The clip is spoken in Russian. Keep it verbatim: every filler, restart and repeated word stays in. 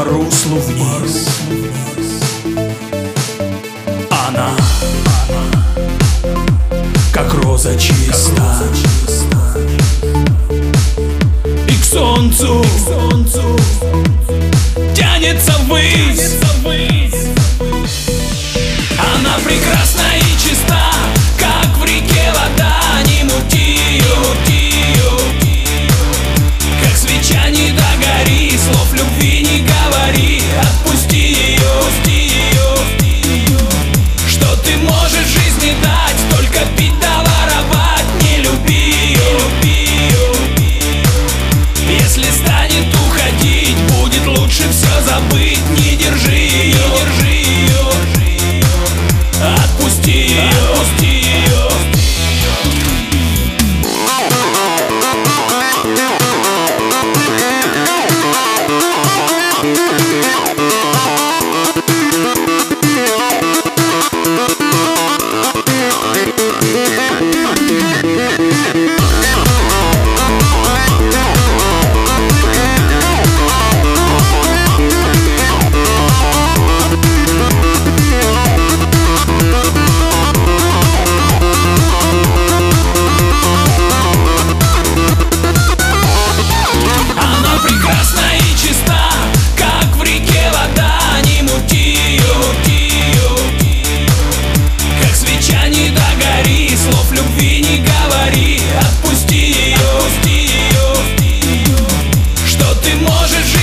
руслу вниз. Она, как роза чиста, и к солнцу тянется ввысь. Она прекрасна и чиста, как в реке вода. Не мути ее, как свеча не догори, слов любви не говори. Отпусти ее, что ты можешь жизни дать, только пить да воровать. Не люби ее, если станет уходить, будет лучше все забыть. Не держи ее, отпусти ее, отпусти ее. Слов любви не говори, отпусти ее, что ты можешь жить.